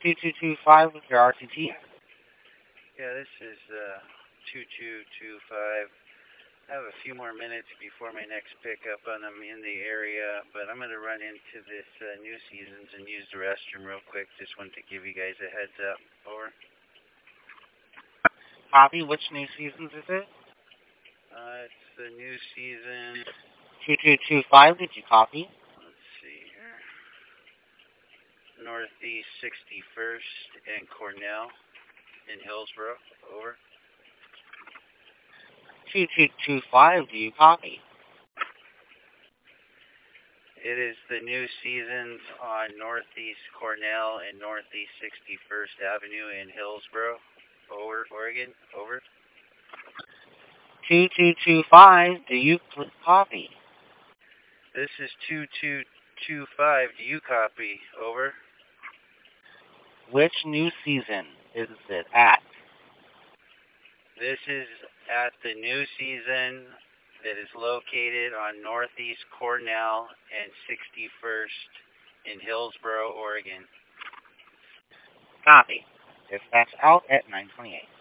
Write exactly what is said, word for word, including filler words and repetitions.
two two two five with your R T T. Yeah, this is uh, two two two five. I have a few more minutes before my next pickup, and I'm in the area, but I'm going to run into this uh, New Seasons and use the restroom real quick. Just wanted to give you guys a heads up. Over. Copy. Which New Seasons is it? Uh, it's the New Season. two two two five, did you copy? Let's see here. Northeast sixty-first and Cornell in Hillsboro. Over. two two two five, do you copy? It is the New Seasons on Northeast Cornell and Northeast sixty-first Avenue in Hillsboro. Over, Oregon. Over. two two two five, do you copy? This is two two two five. Do you copy? Over. Which New Season is it at? This is at the New Season that is located on Northeast Cornell and sixty-first in Hillsboro, Oregon. Copy. Dispatch out at nine twenty-eight.